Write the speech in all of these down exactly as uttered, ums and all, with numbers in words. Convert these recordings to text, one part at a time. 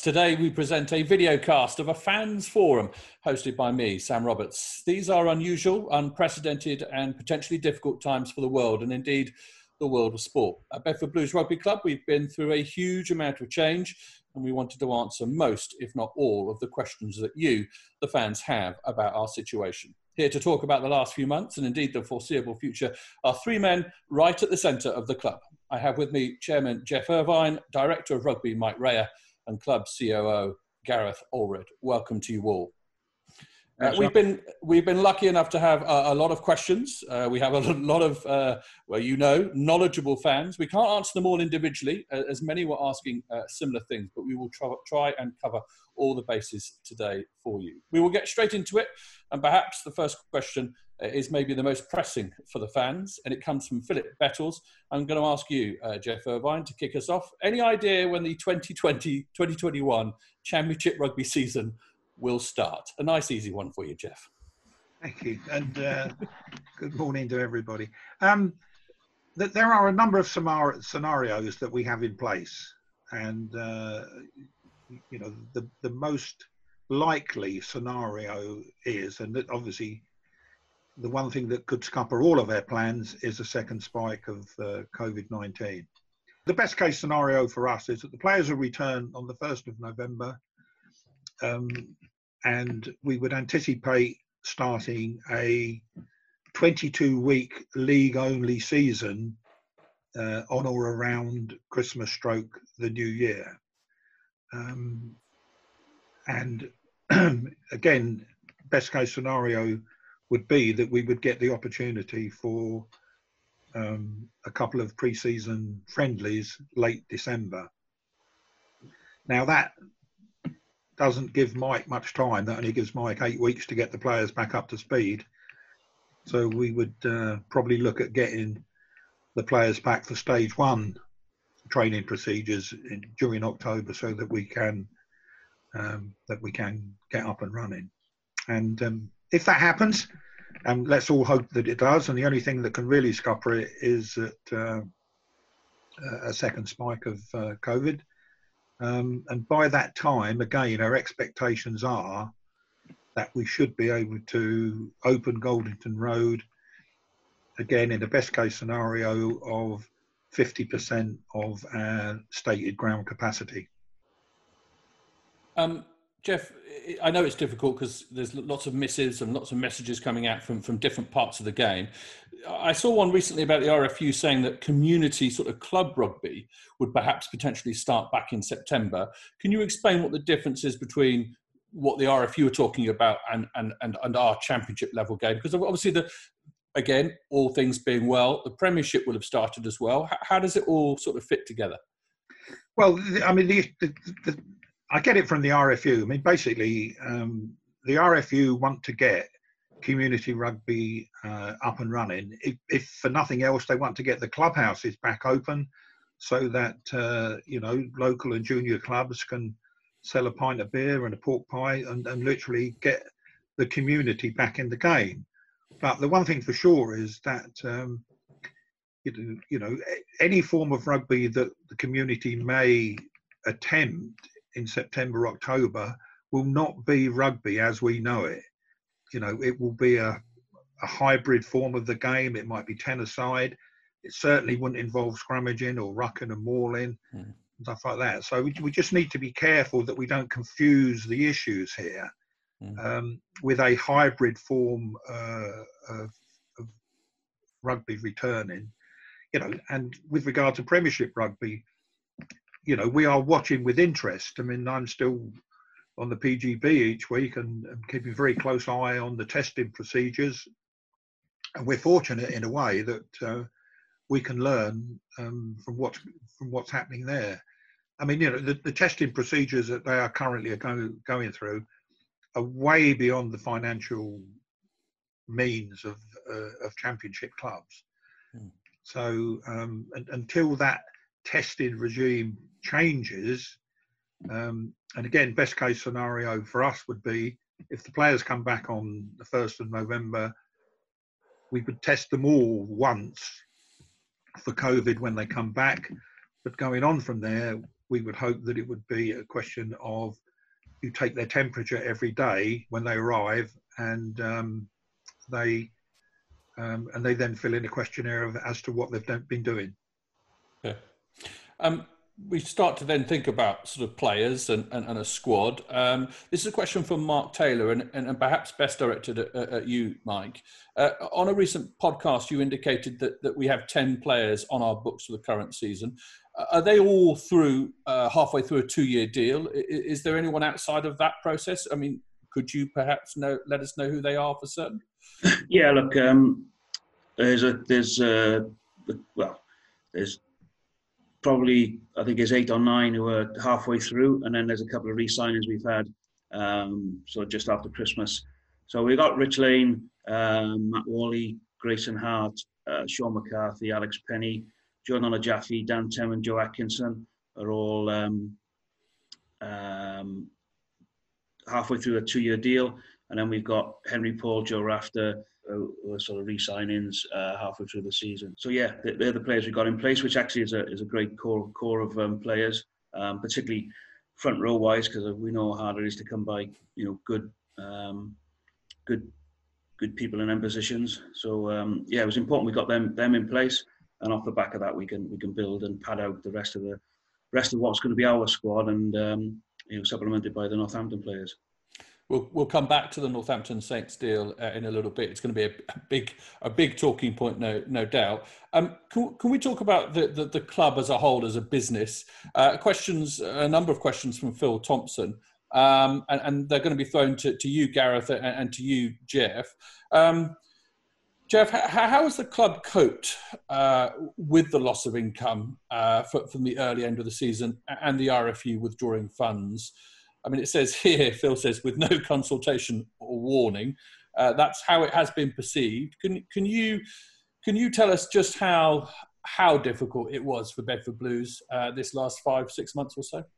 Today we present a video cast of a fans forum hosted by me, Sam Roberts. These are unusual, unprecedented and potentially difficult times for the world and indeed the world of sport. At Bedford Blues Rugby Club, we've been through a huge amount of change and we wanted to answer most, if not all, of the questions that you, the fans, have about our situation. Here to talk about the last few months and indeed the foreseeable future are three men right at the centre of the club. I have with me Chairman Geoff Irvine, Director of Rugby Mike Raya, and Club C O O Gareth Allred. Welcome to you all. Uh, we've been we've been lucky enough to have a, a lot of questions. Uh, we have a lot of, uh, well, you know, knowledgeable fans. We can't answer them all individually, uh, as many were asking uh, similar things, but we will try, try and cover all the bases today for you. We will get straight into it, and perhaps the first question is maybe the most pressing for the fans, and it comes from Philip Bettles. I'm going to ask you, uh, Geoff Irvine, to kick us off. Any idea when the twenty twenty twenty twenty-one Championship Rugby season will start? A nice easy one for you, Geoff. Thank you, and uh, good morning to everybody. Um, th there are a number of scenarios that we have in place, and uh, you know, the the most likely scenario is, and that obviously the one thing that could scupper all of our plans is a second spike of uh, COVID nineteen. The best case scenario for us is that the players will return on the first of November, um, and we would anticipate starting a twenty-two week league only season uh, on or around Christmas stroke the new year. Um, and again, best case scenario would be that we would get the opportunity for um, a couple of pre-season friendlies late December. Now that doesn't give Mike much time. That only gives Mike eight weeks to get the players back up to speed. So we would uh, probably look at getting the players back for stage one training procedures in, during October, so that we can um, that we can get up and running. And um, if that happens, and um, let's all hope that it does, and the only thing that can really scupper it is that uh, a second spike of uh, COVID. Um, and by that time, again, our expectations are that we should be able to open Goldington Road, again, in the best case scenario of fifty percent of our stated ground capacity. Um, Geoff, I know it's difficult because there's lots of missives and lots of messages coming out from, from different parts of the game. I saw one recently about the R F U saying that community sort of club rugby would perhaps potentially start back in September. Can you explain what the difference is between what the R F U are talking about and, and, and, and our championship level game? Because obviously, the again, all things being well, the Premiership will have started as well. How, how does it all sort of fit together? Well, I mean, the, the, the I get it from the R F U. I mean, basically, um, the R F U want to get community rugby uh, up and running. If, if for nothing else, they want to get the clubhouses back open so that, uh, you know, local and junior clubs can sell a pint of beer and a pork pie and, and literally get the community back in the game. But the one thing for sure is that, um, you, you know, any form of rugby that the community may attempt in September, October will not be rugby as we know it. You know, it will be a, a hybrid form of the game. It might be ten-a-side. It certainly wouldn't involve scrummaging or rucking and mauling, mm. stuff like that. So we, we just need to be careful that we don't confuse the issues here mm. um, with a hybrid form uh, of, of rugby returning. You know, and with regard to Premiership rugby, you know, we are watching with interest. I mean, I'm still on the P G B each week and, and keeping a very close eye on the testing procedures. And we're fortunate in a way that uh, we can learn um, from what's from what's happening there. I mean, you know, the, the testing procedures that they are currently go, going through are way beyond the financial means of uh, of championship clubs. Hmm. So um, and, until that tested regime changes, um, and again, best case scenario for us would be if the players come back on the first of November, we would test them all once for COVID when they come back. But going on from there, we would hope that it would be a question of you take their temperature every day when they arrive, and um, they um, and they then fill in a questionnaire of, as to what they've been doing. Yeah. Um, we start to then think about sort of players and, and, and a squad. Um, this is a question from Mark Taylor, and, and, and perhaps best directed at, at you, Mike. Uh, on a recent podcast, you indicated that, that we have ten players on our books for the current season. Uh, are they all through uh, halfway through a two-year deal? Is, is there anyone outside of that process? I mean, could you perhaps know, let us know who they are for certain? Yeah, look, um, there's a there's uh, well, there's. Probably, I think there's eight or nine who are halfway through, and then there's a couple of re-signings we've had, um, so just after Christmas. So we've got Rich Lane, um, Matt Wally, Grayson Hart, uh, Sean McCarthy, Alex Penny, Jordan Olajafi, Dan Tem and Joe Atkinson are all um, um, halfway through a two-year deal. And then we've got Henry Paul, Joe Rafter, who are sort of re-signings uh, halfway through the season. So yeah, they're the players we've got in place, which actually is a is a great core core of um, players, um, particularly front row wise, because we know how hard it is to come by, you know, good um, good good people in them positions. So um, yeah, it was important we got them them in place, and off the back of that, we can we can build and pad out the rest of the rest of what's going to be our squad, and um, you know, supplemented by the Northampton players. We'll we'll come back to the Northampton Saints deal uh, in a little bit. It's going to be a, a big a big talking point, no no doubt. Um, can, can we talk about the, the, the club as a whole, as a business? Uh, questions, a number of questions from Phil Thompson, um, and, and they're going to be thrown to, to you, Gareth, and, and to you, Jeff. Um, Jeff, how, how has the club coped uh, with the loss of income uh, from the early end of the season and the R F U withdrawing funds? I mean, it says here, Phil says, with no consultation or warning. Uh, that's how it has been perceived. Can can you can you tell us just how how difficult it was for Bedford Blues uh, this last five six months or so?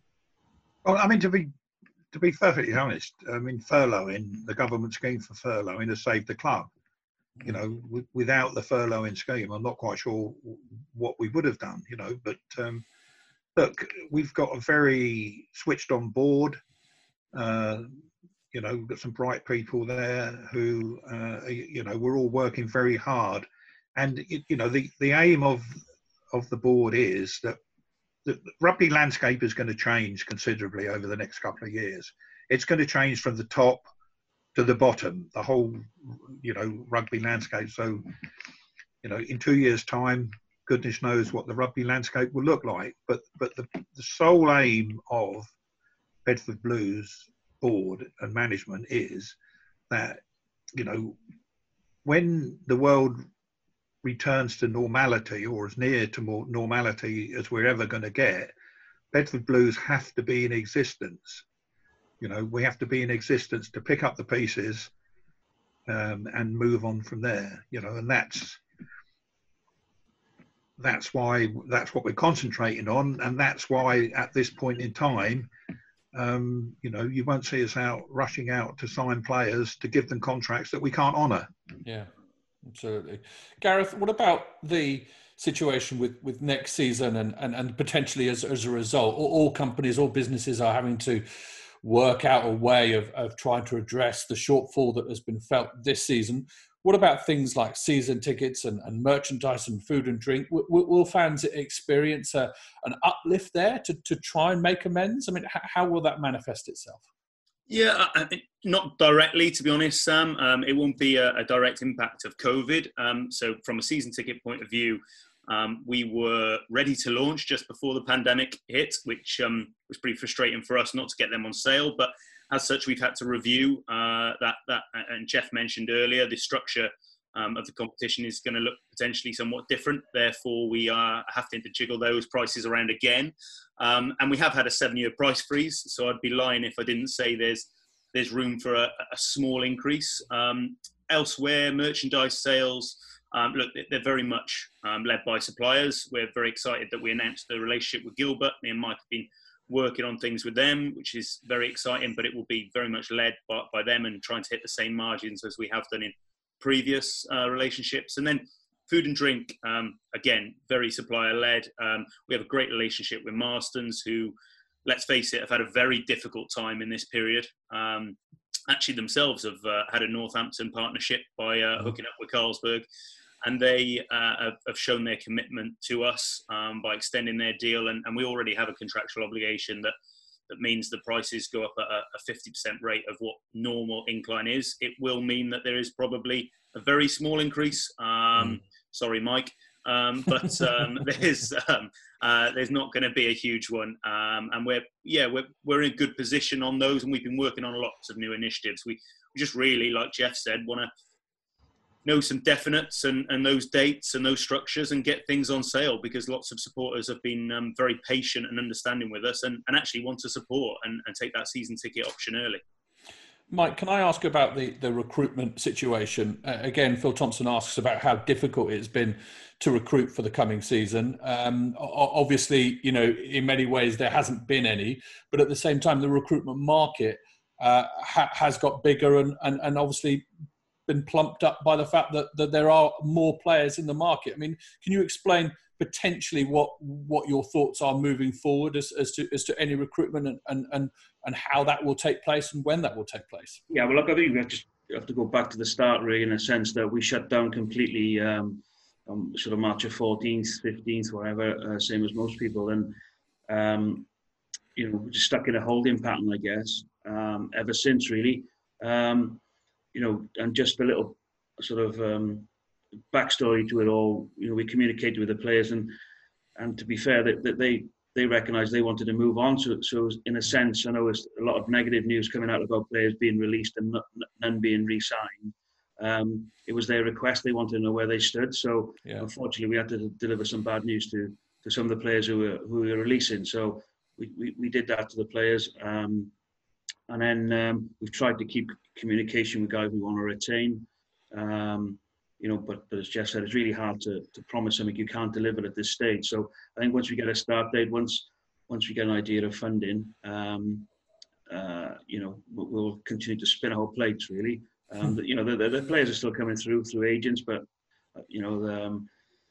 Well, I mean, to be to be perfectly honest, I mean, furloughing, the government scheme for furloughing has saved the club. You know, w- without the furloughing scheme, I'm not quite sure what we would have done. You know, but. Um, Look, we've got a very switched on board. Uh, you know, we've got some bright people there who, uh, you know, we're all working very hard. And, you know, the, the aim of of the board is that the rugby landscape is going to change considerably over the next couple of years. It's going to change from the top to the bottom, the whole, you know, rugby landscape. So, you know, in two years' time, goodness knows what the rugby landscape will look like. But but the, the sole aim of Bedford Blues board and management is that, you know, when the world returns to normality, or as near to more normality as we're ever going to get, Bedford Blues have to be in existence. You know, we have to be in existence to pick up the pieces um, and move on from there. You know, and that's That's why that's what we're concentrating on, and that's why at this point in time, um, you know, you won't see us out rushing out to sign players to give them contracts that we can't honour. Yeah, absolutely. Gareth, what about the situation with, with next season and, and, and potentially as, as a result, all, all companies, all businesses are having to work out a way of, of trying to address the shortfall that has been felt this season. What about things like season tickets and, and merchandise and food and drink? Will, will fans experience a, an uplift there to, to try and make amends? I mean, how, how will that manifest itself? Yeah, I, not directly, to be honest, Sam. Um, it won't be a, a direct impact of COVID. Um, so from a season ticket point of view, um, we were ready to launch just before the pandemic hit, which um, was pretty frustrating for us not to get them on sale. But as such, we've had to review uh, that, that, and Jeff mentioned earlier, the structure um, of the competition is going to look potentially somewhat different. Therefore, we are having to jiggle those prices around again. Um, and we have had a seven-year price freeze, so I'd be lying if I didn't say there's there's room for a, a small increase. Um, elsewhere, merchandise sales, um, look, they're very much um, led by suppliers. We're very excited that we announced the relationship with Gilbert. Me and Mike have been working on things with them, which is very exciting, but it will be very much led by, by them and trying to hit the same margins as we have done in previous uh, relationships. And then food and drink, um, again, very supplier-led. Um, we have a great relationship with Marston's, who, let's face it, have had a very difficult time in this period. Um, actually, themselves have uh, had a Northampton partnership by uh, hooking up with Carlsberg, and they uh, have, have shown their commitment to us um, by extending their deal. And, and we already have a contractual obligation that that means the prices go up at a, a fifty percent rate of what normal incline is. It will mean that there is probably a very small increase. Um, mm. Sorry, Mike. Um, but um, there's um, uh, there's not going to be a huge one, um, and we're yeah we're we're in a good position on those, and we've been working on lots of new initiatives. We, we just really, like Jeff said, want to know some definites and, and those dates and those structures and get things on sale, because lots of supporters have been um, very patient and understanding with us, and, and actually want to support and, and take that season ticket option early. Mike, can I ask about the, the recruitment situation? Uh, again, Phil Thompson asks about how difficult it's been to recruit for the coming season. Um, obviously, you know, in many ways there hasn't been any, but at the same time, the recruitment market uh, ha- has got bigger and, and, and obviously been plumped up by the fact that, that there are more players in the market. I mean, can you explain potentially what what your thoughts are moving forward as, as to as to any recruitment and, and and and how that will take place and when that will take place? Yeah, well, look, I think we have to have to go back to the start, really, in a sense that we shut down completely um, on sort of March the fourteenth, fifteenth, whatever, uh, same as most people, and um, you know, we're just stuck in a holding pattern, I guess, um, ever since, really. Um, you know, and just a little sort of um, backstory to it all. You know, we communicated with the players, and and to be fair, that, that they they recognised they wanted to move on. So, so in a sense, I know there's a lot of negative news coming out about players being released and not, none being re-signed. Um, it was their request; they wanted to know where they stood. So, yeah. Unfortunately, we had to deliver some bad news to to some of the players who were who were releasing. So, we we, we did that to the players. Um, And then um, we've tried to keep communication with guys we want to retain. Um, you know, but, but as Jeff said, it's really hard to, to promise something you can't deliver at this stage. So I think once we get a start date, once once we get an idea of funding, um, uh, you know, we'll, we'll continue to spin our plates, really. Um, hmm. You know, the, the, the players are still coming through, through agents, but, uh, you know, the, um,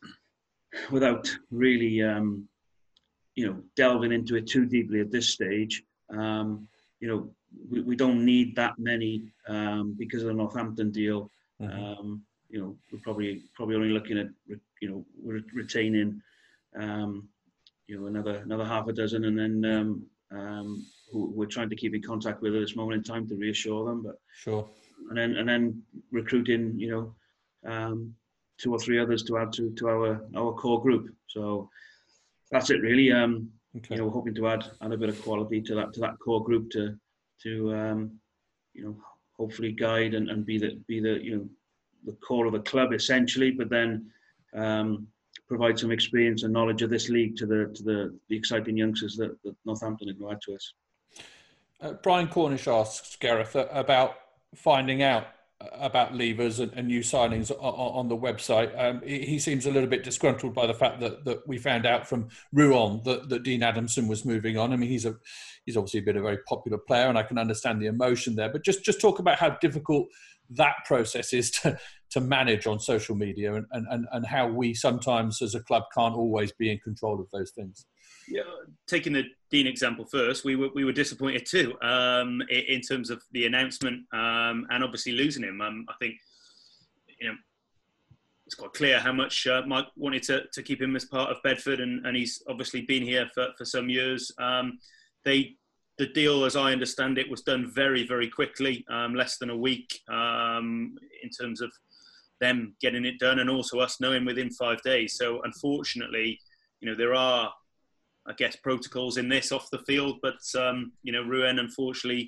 without really, um, you know, delving into it too deeply at this stage, um, you know, we, we don't need that many um, because of the Northampton deal. Mm-hmm. Um, you know, we're probably probably only looking at, you know, we're retaining, um, you know, another another half a dozen, and then um, um, who we're trying to keep in contact with at this moment in time to reassure them. But sure, and then and then recruiting, you know, um, two or three others to add to to our our core group. So that's it, really. Um, Okay. You know, we're hoping to add add a bit of quality to that to that core group to to um, you know, hopefully guide and, and be the be the you know the core of the club essentially, but then um, provide some experience and knowledge of this league to the to the, the exciting youngsters that, that Northampton have brought to us. Uh, Brian Cornish asks Gareth about finding out about leavers and, and new signings on, on the website. Um, he seems a little bit disgruntled by the fact that, that we found out from Rouen that, that Dean Adamson was moving on. I mean, he's a he's obviously been a very popular player, and I can understand the emotion there. But just, just talk about how difficult that process is to, to manage on social media, and, and, and how we sometimes as a club can't always be in control of those things. Yeah, taking the Dean example first, we were we were disappointed too um, in, in terms of the announcement um, and obviously losing him. Um, I think, you know, it's quite clear how much uh, Mike wanted to, to keep him as part of Bedford, and, and he's obviously been here for, for some years. Um, they the deal, as I understand it, was done very very quickly, um, less than a week um, in terms of them getting it done, and also us knowing within five days. So unfortunately, you know, there are, I guess, protocols in this off the field, but um, you know, Rouen unfortunately,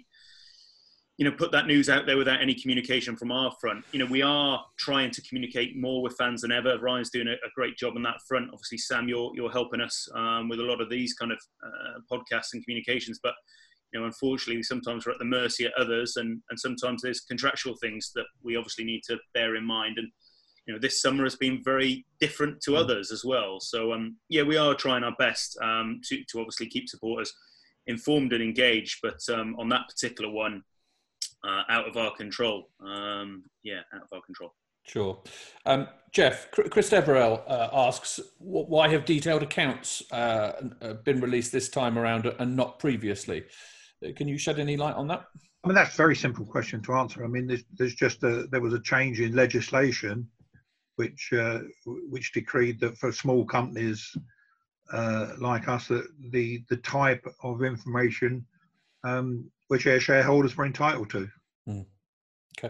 you know, put that news out there without any communication from our front. You know, we are trying to communicate more with fans than ever. Ryan's doing a, a great job on that front. Obviously, Sam, you're you're helping us um, with a lot of these kind of uh, podcasts and communications. But you know, unfortunately, sometimes we're at the mercy of others, and and sometimes there's contractual things that we obviously need to bear in mind. And you know, this summer has been very different to others as well. So, um, yeah, we are trying our best um, to, to obviously keep supporters informed and engaged. But um, on that particular one, uh, out of our control. Um, yeah, out of our control. Sure. Um, Jeff, Chris Deverell uh, asks, why have detailed accounts uh, been released this time around and not previously? Can you shed any light on that? I mean, that's a very simple question to answer. I mean, there's, there's just a, there was a change in legislation which uh, which decreed that for small companies uh, like us, that the, the type of information um, which our shareholders were entitled to. Mm. Okay.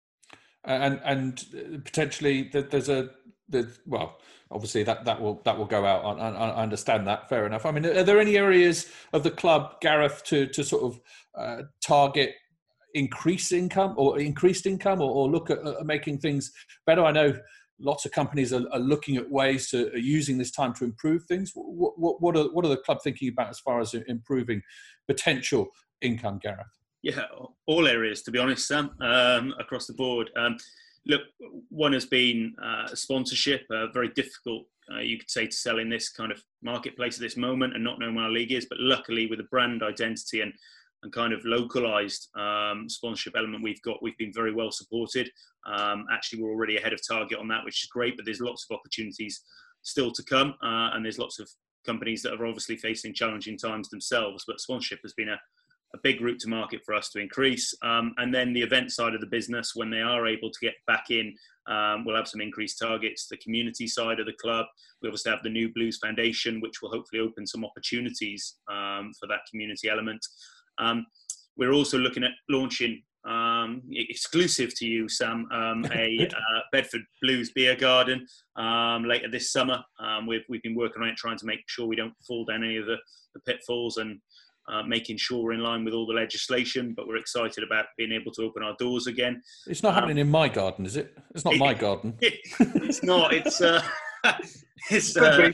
And and potentially there's a there's, well, obviously that, that will that will go out. I, I understand that. Fair enough. I mean, are there any areas of the club, Gareth, to to sort of uh, target increased income or increased income, or, or look at uh, making things better? I know lots of companies are, are looking at ways to are using this time to improve things. What what what are what are the club thinking about as far as improving potential income, Gareth? Yeah, all areas, to be honest, Sam, um, across the board. Um, look, one has been uh, sponsorship, uh, very difficult, uh, you could say, to sell in this kind of marketplace at this moment and not knowing what our league is. But luckily, with the brand identity and, and kind of localised um, sponsorship element we've got, we've been very well supported. Um, actually, we're already ahead of target on that, which is great, but there's lots of opportunities still to come. Uh, and there's lots of companies that are obviously facing challenging times themselves. But sponsorship has been a a big route to market for us to increase. Um, and then the event side of the business, when they are able to get back in, um, we'll have some increased targets. The community side of the club, we obviously have the new Blues Foundation, which will hopefully open some opportunities um, for that community element. Um, we're also looking at launching, um, exclusive to you, Sam, um, a uh, Bedford Blues beer garden um, later this summer. Um, we've, we've been working on it, trying to make sure we don't fall down any of the, the pitfalls and Uh, making sure we're in line with all the legislation, but we're excited about being able to open our doors again. It's not um, happening in my garden, is it? It's not it, my garden. It, it's not. It's uh, it's. Uh,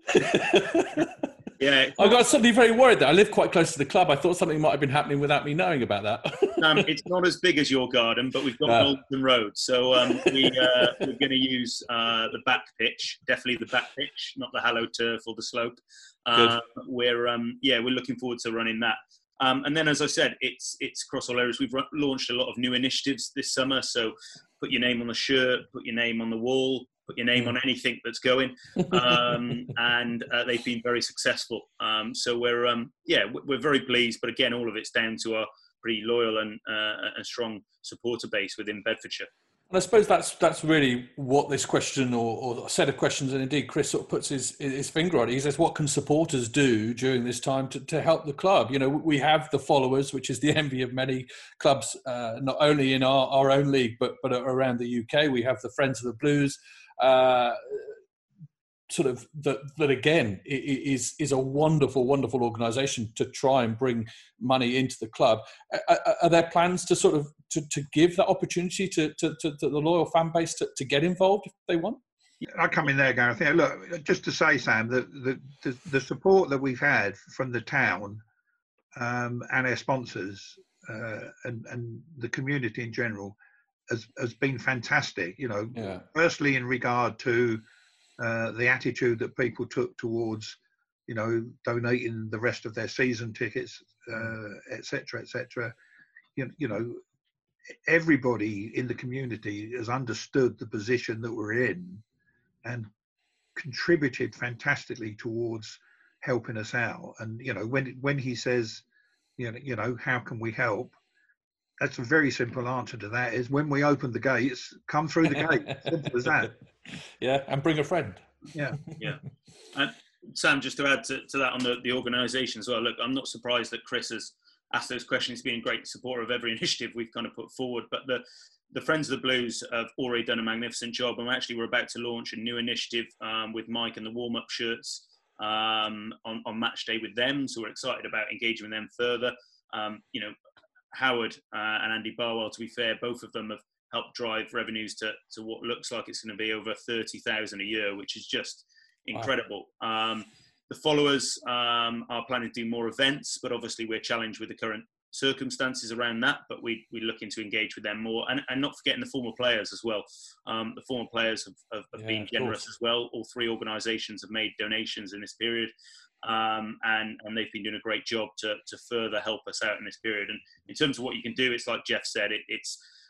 yeah. I got suddenly very worried that I live quite close to the club. I thought something might have been happening without me knowing about that. um, it's not as big as your garden, but we've got no. Alton Road, so um, we uh, we're going to use uh, the back pitch, definitely the back pitch, not the hallowed turf or the slope. Uh, we're um, yeah, we're looking forward to running that. Um, and then, as I said, it's it's across all areas. We've run, launched a lot of new initiatives this summer. So, put your name on the shirt, put your name on the wall, put your name on anything that's going, um, and uh, they've been very successful. Um, so we're um, yeah, we're very pleased. But again, all of it's down to our pretty loyal and uh, and strong supporter base within Bedfordshire. And I suppose that's that's really what this question or, or set of questions, and indeed Chris sort of puts his, his finger on it. He says, what can supporters do during this time to, to help the club? You know, we have the followers, which is the envy of many clubs, uh, not only in our, our own league, but, but around the U K. We have the Friends of the Blues, uh, sort of that, that again is is a wonderful, wonderful organisation to try and bring money into the club. Are, are there plans to sort of to, to give that opportunity to, to, to, to the loyal fan base to, to get involved if they want? I come in there, Gareth. Yeah, look, just to say, Sam, that the, the the support that we've had from the town um, and our sponsors uh, and and the community in general has has been fantastic. You know, yeah. Firstly, in regard to Uh, the attitude that people took towards, you know, donating the rest of their season tickets, uh, et cetera, et cetera. You, you know, everybody in the community has understood the position that we're in and contributed fantastically towards helping us out. And, you know, when when he says, you know, you know, how can we help? That's a very simple answer to that is when we open the gates, come through the gate. Simple as that. Yeah, and bring a friend. Yeah. Yeah. And Sam, just to add to, to that on the, the organisation as well, look, I'm not surprised that Chris has asked those questions. He's been a great supporter of every initiative we've kind of put forward. But the, the Friends of the Blues have already done a magnificent job. And actually, we're about to launch a new initiative um, with Mike and the warm-up shirts um, on, on match day with them. So we're excited about engaging with them further. Um, you know, Howard uh, and Andy Barwell, to be fair, both of them have helped drive revenues to, to what looks like it's going to be over thirty thousand a year, which is just incredible. Wow. Um, the followers um, are planning to do more events, but obviously we're challenged with the current circumstances around that, but we, we're looking to engage with them more. And, and not forgetting the former players as well. Um, the former players have, have, have yeah, been generous as well. All three organisations have made donations in this period. Um, and, and they've been doing a great job to, to further help us out in this period. And in terms of what you can do, it's like Jeff said, it, it's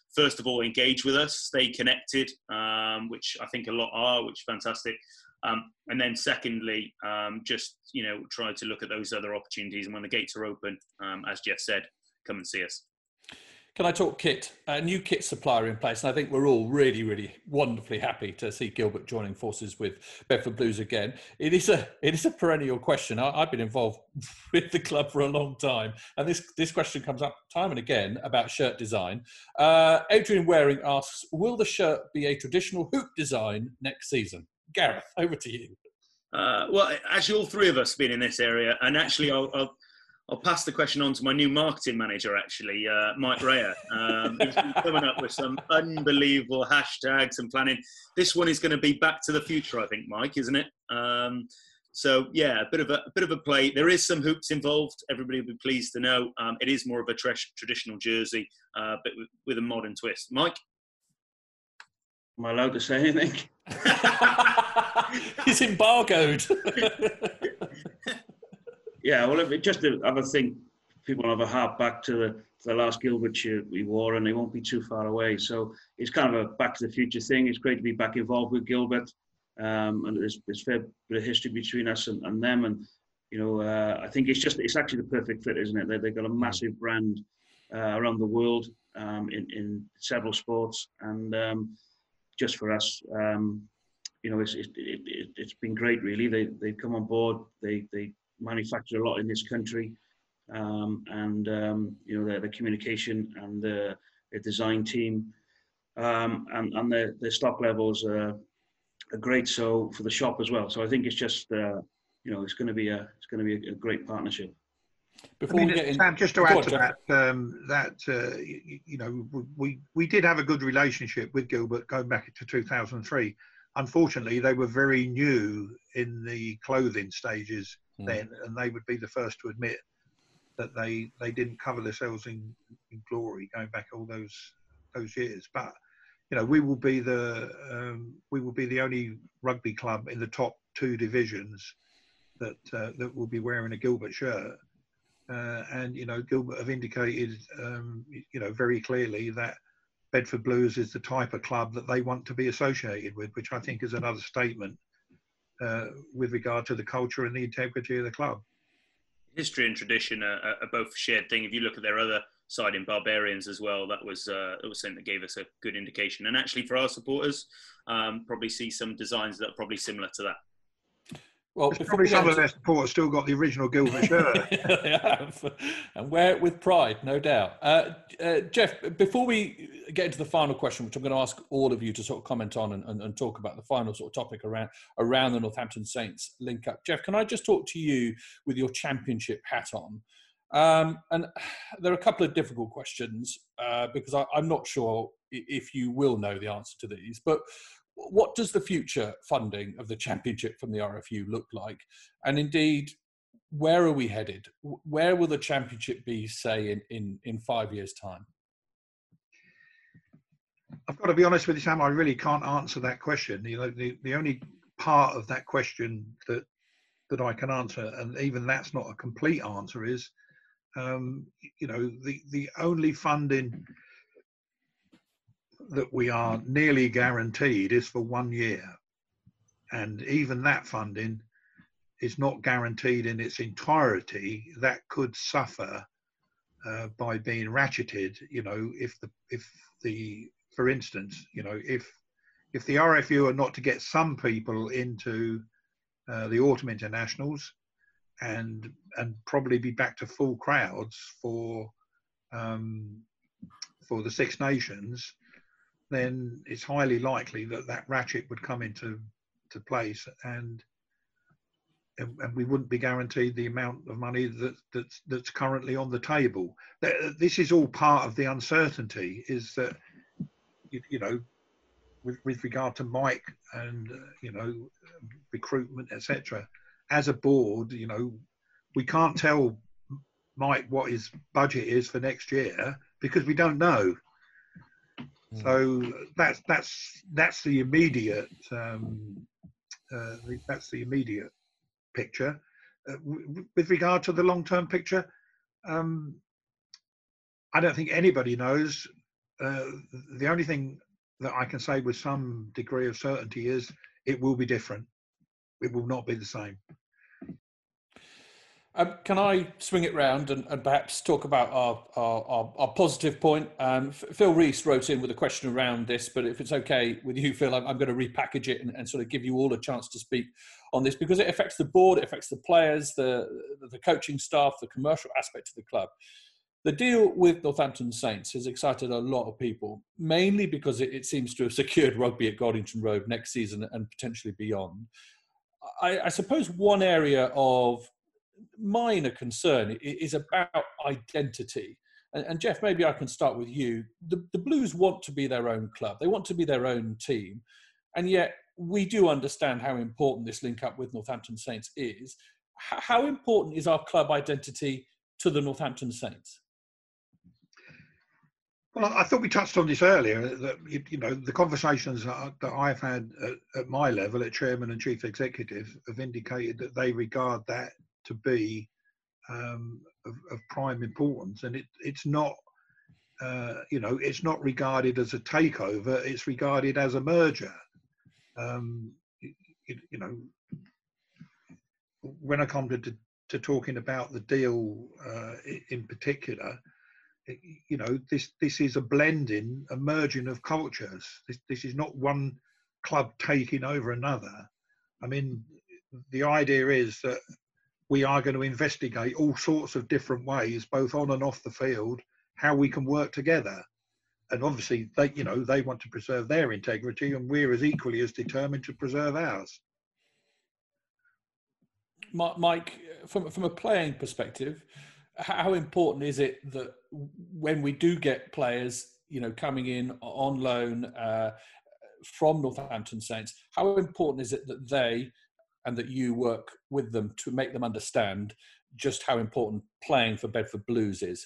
first of all, engage with us, stay connected, um, which I think a lot are, which is fantastic. Um, and then secondly, um, just, you know, try to look at those other opportunities. And when the gates are open, um, as Jeff said, come and see us. Can I talk kit? A new kit supplier in place, and I think we're all really, really wonderfully happy to see Gilbert joining forces with Bedford Blues again. It is a it is a perennial question. I, I've been involved with the club for a long time, and this this question comes up time and again about shirt design. Uh, Adrian Waring asks, "Will the shirt be a traditional hoop design next season?" Gareth, over to you. Uh, well, actually, all three of us have been in this area, and actually, I'll. I'll I'll pass the question on to my new marketing manager, actually, uh, Mike Raya, um, who's been coming up with some unbelievable hashtags and planning. This one is going to be back to the future, I think, Mike, isn't it? Um, so, yeah, a bit of a, a bit of a play. There is some hoops involved. Everybody will be pleased to know. Um, it is more of a tra- traditional jersey, uh, but with, with a modern twist. Mike? Am I allowed to say anything? He's embargoed. Yeah, well, if it just to have a think, people have a harp back to the, to the last Gilbert shirt we wore, and they won't be too far away. So it's kind of a back to the future thing. It's great to be back involved with Gilbert, um, and there's there's a fair bit of history between us and, and them. And you know, uh, I think it's just it's actually the perfect fit, isn't it? They, they've got a massive brand uh, around the world um, in in several sports, and um, just for us, um, you know, it's it, it, it, it's been great. Really, they they come on board. They they manufacture a lot in this country, um, and um, you know the, the communication and the, the design team um, and, and the, the stock levels are, are great. So for the shop as well. So I think it's just uh, you know it's going to be a it's going to be a, a great partnership. Before I mean, we get in, Sam, just to Go add on, to Jeff. that, um, that uh, you, you know, we we did have a good relationship with Gilbert going back to two thousand three. Unfortunately, they were very new in the clothing stages mm. then, and they would be the first to admit that they they didn't cover themselves in, in glory going back all those those years. But you know, we will be the um, we will be the only rugby club in the top two divisions that uh, that will be wearing a Gilbert shirt. Uh, and you know, Gilbert have indicated, um, you know, very clearly that Bedford Blues is the type of club that they want to be associated with, which I think is another statement uh, with regard to the culture and the integrity of the club. History and tradition are, are both a shared thing. If you look at their other side in Barbarians as well, that was uh, that was something that gave us a good indication. And actually, for our supporters, um, probably see some designs that are probably similar to that. Well, probably some of their supporters still got the original Gilbert shirt. They have, and wear it with pride, no doubt. Uh, uh, Jeff, before we get into the final question, which I'm going to ask all of you to sort of comment on and, and, and talk about the final sort of topic around around the Northampton Saints link up. Jeff, can I just talk to you with your championship hat on? Um, and there are a couple of difficult questions uh, because I, I'm not sure if you will know the answer to these, but what does the future funding of the championship from the R F U look like? And indeed, where are we headed? Where will the championship be, say, in, in, in five years' time? I've got to be honest with you, Sam, I really can't answer that question. You know, the, the only part of that question that that I can answer, and even that's not a complete answer, is, um, you know, the, the only funding that we are nearly guaranteed is for one year. And even that funding is not guaranteed in its entirety. That could suffer uh, by being ratcheted, you know, if the, if the, for instance, you know, if, if the R F U are not to get some people into uh, the autumn internationals and, and probably be back to full crowds for, um, for the Six Nations, then it's highly likely that that ratchet would come into to place, and and we wouldn't be guaranteed the amount of money that that's that's currently on the table. This is all part of the uncertainty. Is that you, you know, with with regard to Mike and uh, you know, recruitment, et cetera. As a board, you know, we can't tell Mike what his budget is for next year because we don't know. So that's that's that's the immediate um, uh, that's the immediate picture. Uh, w- with regard to the long-term picture, um, I don't think anybody knows uh, the only thing that I can say with some degree of certainty is it will be different. It will not be the same. Um, can I swing it round and, and perhaps talk about our, our, our, our positive point? Um, Phil Rees wrote in with a question around this, but if it's okay with you, Phil, I'm, I'm going to repackage it and, and sort of give you all a chance to speak on this, because it affects the board, it affects the players, the, the coaching staff, the commercial aspect of the club. The deal with Northampton Saints has excited a lot of people, mainly because it, it seems to have secured rugby at Goddington Road next season and potentially beyond. I, I suppose one area of minor concern is about identity. And, and Jeff, maybe I can start with you. The, the Blues want to be their own club. They want to be their own team. And yet we do understand how important this link up with Northampton Saints is. H- how important is our club identity to the Northampton Saints? Well, I thought we touched on this earlier, that, you know, the conversations that I've had at, at my level, at chairman and chief executive, have indicated that they regard that to be um, of, of prime importance. And it, it's not, uh, you know, it's not regarded as a takeover, it's regarded as a merger. Um, you, you know, when I come to, to, to talking about the deal uh, in particular, you know, this this is a blending, a merging of cultures. This this is not one club taking over another. I mean, the idea is that we are going to investigate all sorts of different ways, both on and off the field, how we can work together. And obviously, they, you know, they want to preserve their integrity, and we're as equally as determined to preserve ours. Mike, from from a playing perspective, how important is it that when we do get players, you know, coming in on loan uh, from Northampton Saints, how important is it that they and that you work with them to make them understand just how important playing for Bedford Blues is?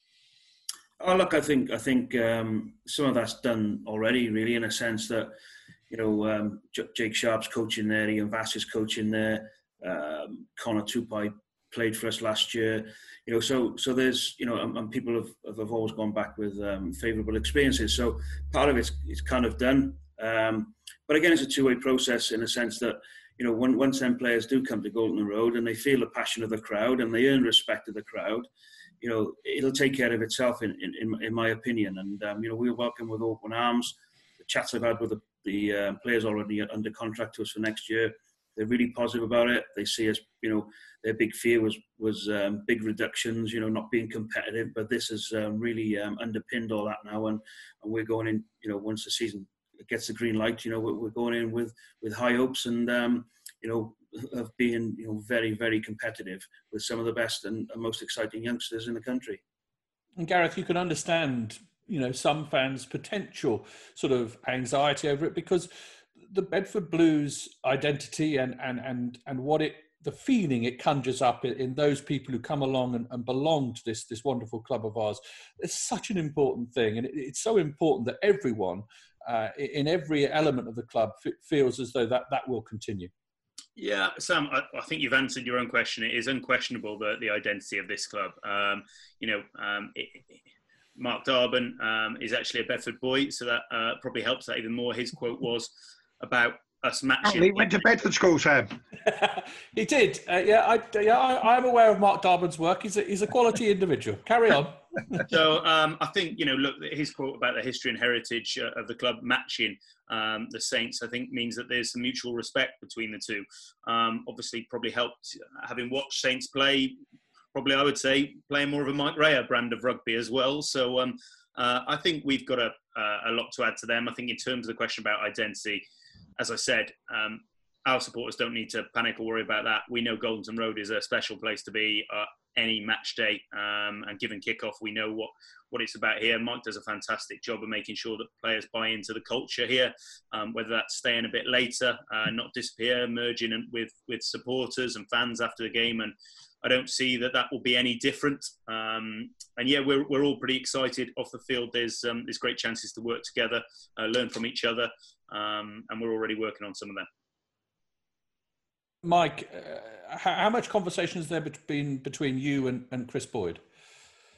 Oh, look, I think I think um, some of that's done already, really, in a sense that, you know, um, J- Jake Sharp's coaching there, Ian Vass is coaching there, um, Connor Tupai played for us last year, you know, so so there's, you know, and, and people have, have always gone back with um, favourable experiences. So part of it's, it's kind of done. Um, but again, it's a two-way process in a sense that, you know, when, once them players do come to Goldington Road and they feel the passion of the crowd and they earn respect of the crowd, you know, it'll take care of itself, in in, in my opinion. And, um, you know, we're welcome with open arms. The chats I've had with the, the uh, players already under contract to us for next year, they're really positive about it. They see us, you know, their big fear was was um, big reductions, you know, not being competitive. But this has um, really um, underpinned all that now, and, and we're going in, you know, once the season gets the green light, you know, we're, we're going in with with high hopes and, um, you know, of being, you know, very very competitive with some of the best and, and most exciting youngsters in the country. And Gareth, you can understand, you know, some fans' potential sort of anxiety over it, because the Bedford Blues identity and and and and what it, the feeling it conjures up in, in those people who come along and, and belong to this this wonderful club of ours, it's such an important thing, and it, it's so important that everyone uh, in every element of the club f- feels as though that that will continue. Yeah, Sam, I, I think you've answered your own question. It is unquestionable that the identity of this club. Um, you know, um, it, it, Mark Darbin um, is actually a Bedford boy, so that uh, probably helps that even more. His quote was about us matching. Oh, he went to Bedford School, Sam. He did. Uh, yeah, I, yeah, I, I'm aware of Mark Darbin's work. He's a, he's a quality individual. Carry on. So um, I think, you know, look, his quote about the history and heritage uh, of the club matching um, the Saints, I think means that there's some mutual respect between the two. Um, obviously, probably helped having watched Saints play. Probably, I would say, playing more of a Mike Rea brand of rugby as well. So um, uh, I think we've got a, uh, a lot to add to them. I think in terms of the question about identity, as I said, um, our supporters don't need to panic or worry about that. We know Goldington Road is a special place to be uh, any match day, um, and given kickoff, we know what, what it's about here. Mike does a fantastic job of making sure that players buy into the culture here, um, whether that's staying a bit later, uh, not disappear, merging with, with supporters and fans after the game. And I don't see that that will be any different. Um, and yeah, we're we're all pretty excited off the field. There's um, there's great chances to work together, uh, learn from each other, um, and we're already working on some of them. Mike, uh, how, how much conversation has there been between you and, and Chris Boyd?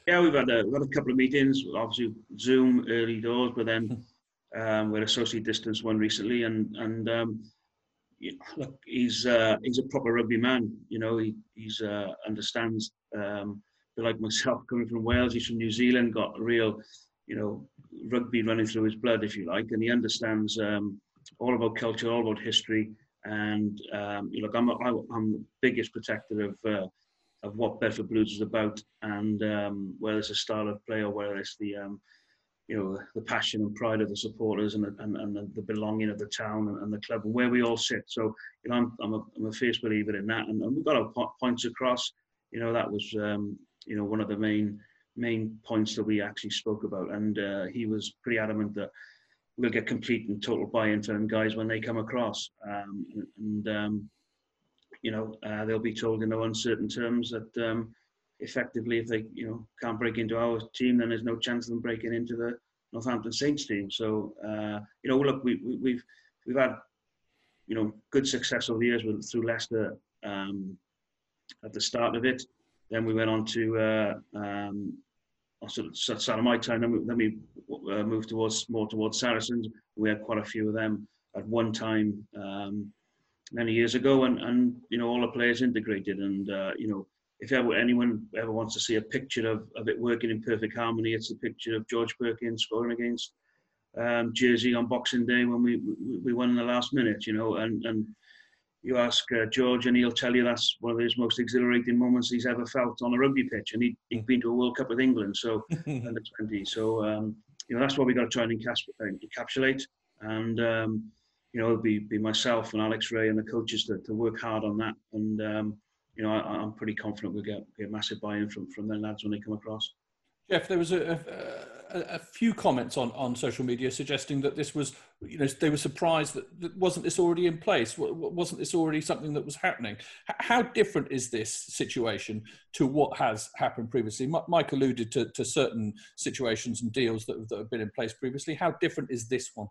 Yeah, we've had a, we've had a couple of meetings, obviously Zoom early doors, but then um, we're a socially distanced one recently, and and um, you know, look, he's uh, he's a proper rugby man. You know, he he's uh, understands. Um, like myself, coming from Wales, he's from New Zealand, got a real, you know, rugby running through his blood, if you like, and he understands um, all about culture, all about history, and um, you know, look, I'm a, I'm the biggest protector of. Uh, of what Bedford Blues is about, and um, whether it's a style of play or whether it's the um, you know the passion and pride of the supporters and the, and, and the belonging of the town and, and the club and where we all sit. So you know I'm I'm a, I'm a fierce believer in that, and, and we've got our points across. You know that was um, you know one of the main main points that we actually spoke about, and uh, he was pretty adamant that we'll get complete and total buy-in for them guys when they come across, um, and. and um, you know, uh, they'll be told in no uncertain terms that um, effectively, if they, you know, can't break into our team, then there's no chance of them breaking into the Northampton Saints team. So, uh, you know, look, we, we, we've we've had, you know, good success over the years with, through Leicester um, at the start of it. Then we went on to uh, um, sort of start of my time. Then we, then we uh, moved towards more towards Saracens. We had quite a few of them at one time. Um, many years ago, and, and you know all the players integrated, and uh, you know if ever anyone ever wants to see a picture of, of it working in perfect harmony, it's a picture of George Perkins scoring against um, Jersey on Boxing Day when we, we we won in the last minute, you know, and and you ask uh, George and he'll tell you that's one of his most exhilarating moments he's ever felt on a rugby pitch, and he, he'd been to a World Cup with England, so under twenty, so um, you know that's what we got to try and encapsulate, and um, you know, it'll be, be myself and Alex Ray and the coaches to, to work hard on that. And, um, you know, I, I'm pretty confident we'll get, get massive buy-in from, from their lads when they come across. Jeff, there was a, a, a few comments on, on social media suggesting that this was, you know, they were surprised that, that wasn't this already in place? Wasn't this already something that was happening? How different is this situation to what has happened previously? Mike alluded to, to certain situations and deals that, that have been in place previously. How different is this one?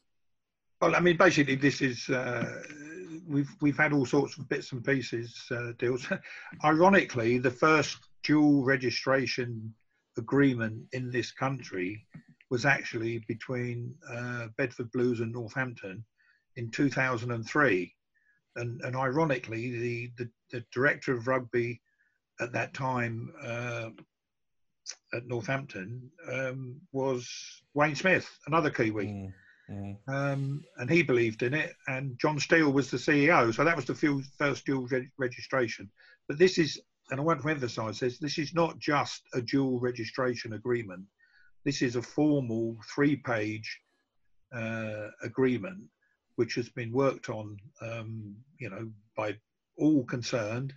Well, I mean, basically, this is uh, we've we've had all sorts of bits and pieces uh, deals. Ironically, the first dual registration agreement in this country was actually between uh, Bedford Blues and Northampton in two thousand three, and and ironically, the the, the director of rugby at that time uh, at Northampton um, was Wayne Smith, another Kiwi. Mm. Mm. Um, and he believed in it, and John Steele was the C E O. So that was the first dual reg registration. But this is, and I want to emphasise this, this is not just a dual registration agreement. This is a formal three-page uh, agreement which has been worked on, um, you know, by all concerned.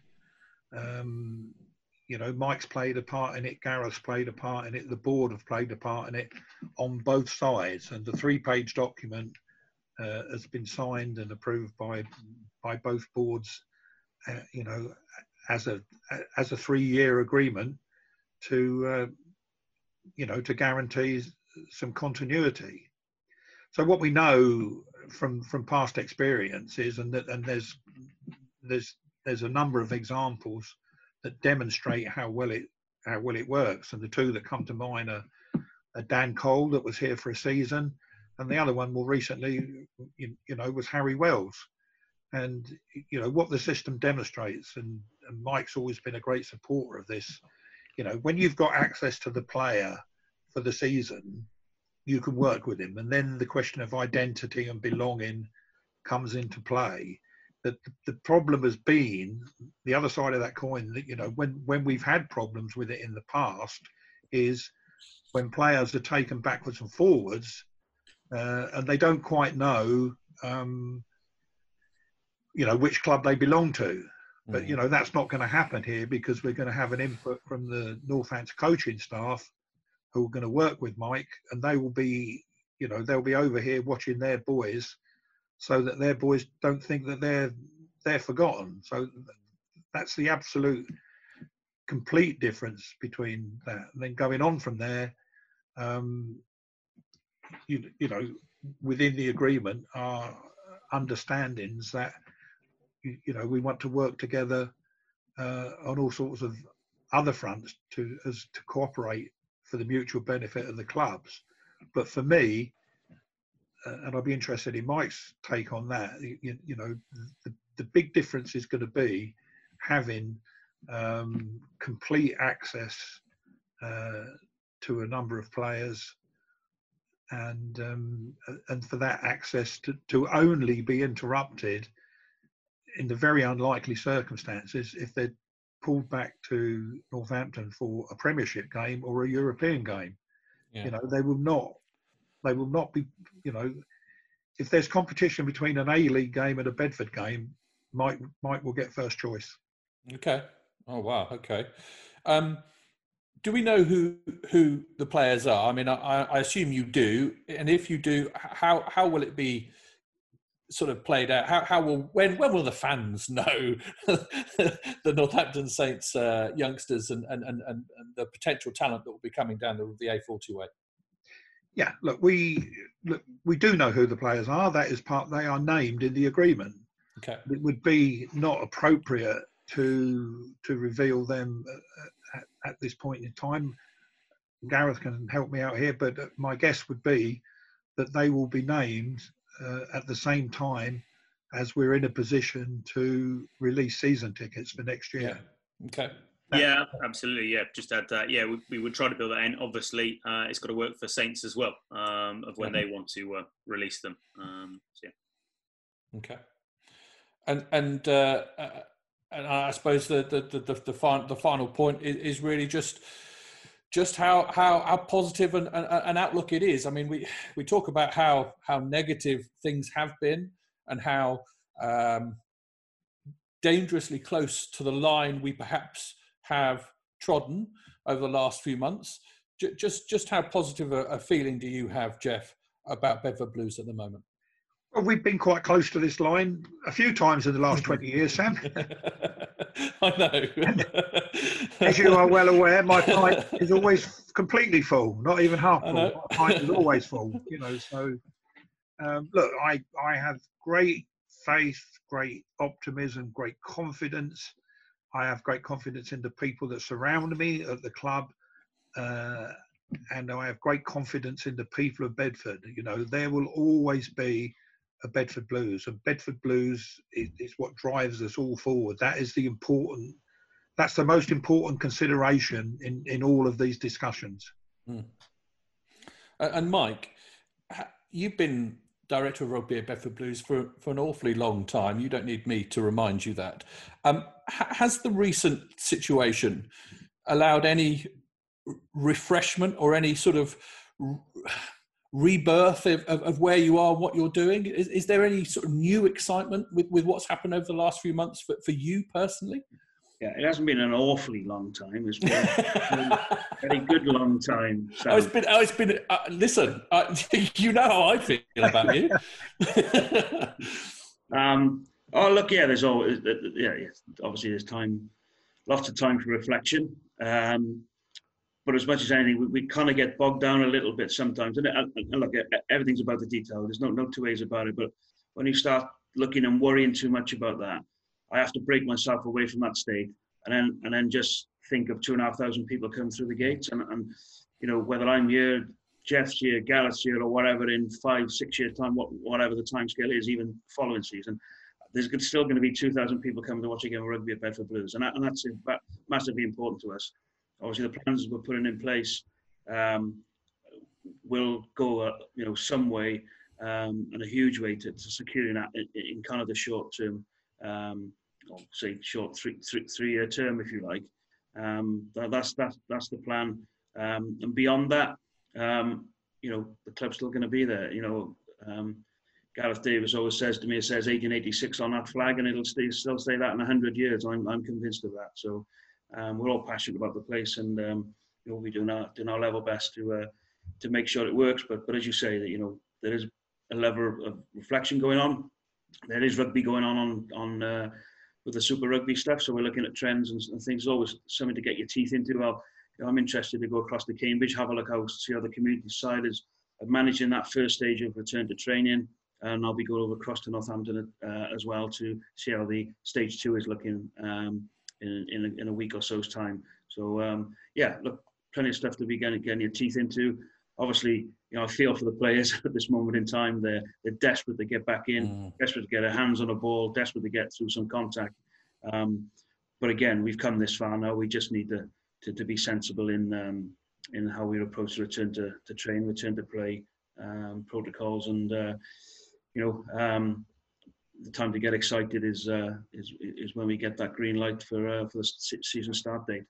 Um, You know, Mike's played a part in it, Gareth's played a part in it, the board have played a part in it on both sides. And the three-page document uh, has been signed and approved by by both boards, uh, you know, as a as a three-year agreement to, uh, you know, to guarantee some continuity. So what we know from from past experiences, and that and there's there's there's a number of examples that demonstrate how well it how well it works, and the two that come to mind are, are Dan Cole, that was here for a season, and the other one more recently, you, you know, was Harry Wells. And you know what the system demonstrates, and, and Mike's always been a great supporter of this. You know, when you've got access to the player for the season, you can work with him, and then the question of identity and belonging comes into play. That the problem has been the other side of that coin, that, you know, when, when we've had problems with it in the past, is when players are taken backwards and forwards uh, and they don't quite know, um, you know, which club they belong to. Mm-hmm. But, you know, that's not going to happen here, because we're going to have an input from the Northants coaching staff who are going to work with Mike, and they will be, you know, they'll be over here watching their boys, so that their boys don't think that they're they're forgotten. So that's the absolute complete difference between that. And then going on from there, um, you, you know, within the agreement are understandings that, you, you know, we want to work together uh, on all sorts of other fronts to as to cooperate for the mutual benefit of the clubs. But for me, uh, and I'll be interested in Mike's take on that, you, you know, the, the big difference is going to be having um, complete access uh, to a number of players, and um, and for that access to, to only be interrupted in the very unlikely circumstances if they're pulled back to Northampton for a Premiership game or a European game. Yeah. You know, they will not, they will not be, you know, if there's competition between an A-League game and a Bedford game, Mike, Mike will get first choice. Okay. Oh, wow. Okay. Um, do we know who who the players are? I mean, I, I assume you do. And if you do, how how will it be sort of played out? How how will when when will the fans know the Northampton Saints uh, youngsters and, and and and the potential talent that will be coming down the, the A forty way? Yeah, look, we look we do know who the players are. That is part. They are named in the agreement. Okay. It would be not appropriate to to reveal them at, at this point in time. Gareth can help me out here, but my guess would be that they will be named uh, at the same time as we're in a position to release season tickets for next year. Yeah. Okay. Yeah, absolutely. Yeah, just add that. Yeah, we, we would try to build that in. Obviously, uh, it's got to work for Saints as well, um, of when yeah. they want to uh, release them. Um, so yeah. Okay. And and uh, and I suppose the the the the, final the final point is, is really just just how how how positive an, an, an outlook it is. I mean, we we talk about how how negative things have been and how um, dangerously close to the line we perhaps have trodden over the last few months. J- just just how positive a, a feeling do you have, Jeff, about Bedford Blues at the moment? Well, we've been quite close to this line a few times in the last twenty years, Sam. I know. As you are well aware, my pint is always completely full, not even half full. My pint is always full, you know. So, um, look, I, I have great faith, great optimism, great confidence. I have great confidence in the people that surround me at the club. Uh, and I have great confidence in the people of Bedford. You know, there will always be a Bedford Blues, and Bedford Blues is, is what drives us all forward. That is the important, that's the most important consideration in, in all of these discussions. Mm. And Mike, you've been director of rugby at Bedford Blues for, for an awfully long time. You don't need me to remind you that. Um, has the recent situation allowed any refreshment or any sort of rebirth of, of, of where you are, what you're doing? Is, is there any sort of new excitement with, with what's happened over the last few months for, for you personally? Yeah, it hasn't been an awfully long time. It's been a very good long time. So. Oh, it's been, oh, it's been, uh, listen, uh, you know how I feel about you. um, oh, look, yeah, there's always, uh, yeah, yeah, obviously there's time, lots of time for reflection. Um, but as much as anything, we, we kind of get bogged down a little bit sometimes. And, and, and look, everything's about the detail. There's no, no two ways about it. But when you start looking and worrying too much about that, I have to break myself away from that state and then and then just think of two and a half thousand people coming through the gates. And, and you know, whether I'm here, Jeff's here, Gareth's here, or whatever in five, six years' time, what, whatever the time scale is, even following season, there's still going to be two thousand people coming to watch a game of rugby at Bedford Blues. And, that, and that's massively important to us. Obviously, the plans we're putting in place um, will go, uh, you know, some way um, and a huge way to, to securing that in, in kind of the short term. Um, or say short three three three year term, if you like. Um, that, that's that's that's the plan. Um, and beyond that, um, you know, the club's still going to be there. You know, um, Gareth Davis always says to me, it says eighteen eighty-six on that flag, and it'll stay, still stay that in a hundred years. I'm I'm convinced of that. So um, we're all passionate about the place, and um, you know, we do our doing our level best to uh, to make sure it works. But but as you say, that you know, there is a level of reflection going on. There is rugby going on on on. Uh, with the Super Rugby stuff, so we're looking at trends and, and things. Always something to get your teeth into. Well, you know, I'm interested to go across to Cambridge, have a look how, see how the community side is managing that first stage of return to training, and I'll be going over across to Northampton uh, as well to see how the stage two is looking um, in, in, a, in a week or so's time. So um, yeah, look, plenty of stuff to be getting, getting your teeth into. Obviously, you know, I feel for the players at this moment in time. They're they're desperate to get back in, mm. desperate to get their hands on a ball, desperate to get through some contact. Um, but again, we've come this far now. We just need to to, to be sensible in um, in how we approach the return to, to train, return to play um, protocols, and uh, you know, um, the time to get excited is uh, is is when we get that green light for uh, for the season start date.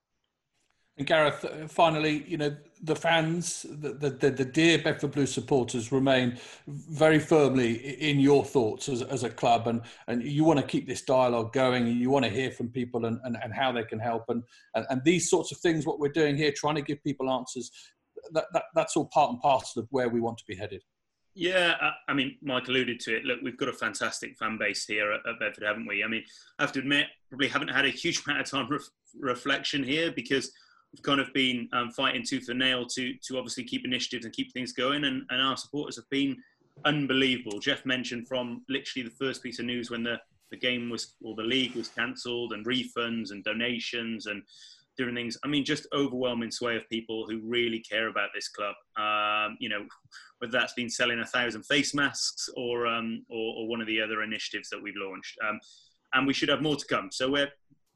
And Gareth, finally, you know, the fans, the, the, the dear Bedford Blues supporters remain very firmly in your thoughts as, as a club, and, and you want to keep this dialogue going, and you want to hear from people and, and, and how they can help. And, and, and these sorts of things, what we're doing here, trying to give people answers, that, that, that's all part and parcel of where we want to be headed. Yeah, I mean, Mike alluded to it. Look, we've got a fantastic fan base here at, at Bedford, haven't we? I mean, I have to admit, probably haven't had a huge amount of time ref- reflection here because we've kind of been um, fighting tooth and nail to to obviously keep initiatives and keep things going, and, and our supporters have been unbelievable. Jeff mentioned from literally the first piece of news when the, the game was, or the league was cancelled, and refunds and donations and different things. I mean, just overwhelming sway of people who really care about this club. Um, you know, whether that's been selling a thousand face masks or, um, or, or one of the other initiatives that we've launched. Um, and we should have more to come. So we're,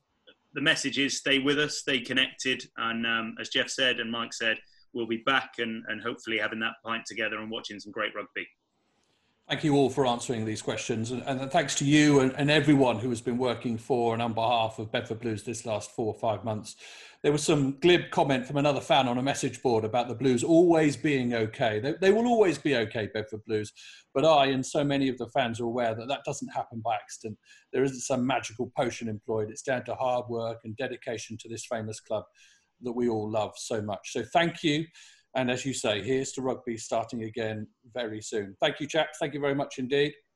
the message is stay with us, stay connected. And um, as Jeff said and Mike said, we'll be back and, and hopefully having that pint together and watching some great rugby. Thank you all for answering these questions. And, and thanks to you and, and everyone who has been working for and on behalf of Bedford Blues this last four or five months. There was some glib comment from another fan on a message board about the Blues always being okay. They, they will always be okay, Bedford Blues. But I and so many of the fans are aware that that doesn't happen by accident. There isn't some magical potion employed. It's down to hard work and dedication to this famous club that we all love so much. So thank you. And as you say, here's to rugby starting again very soon. Thank you, chaps. Thank you very much indeed.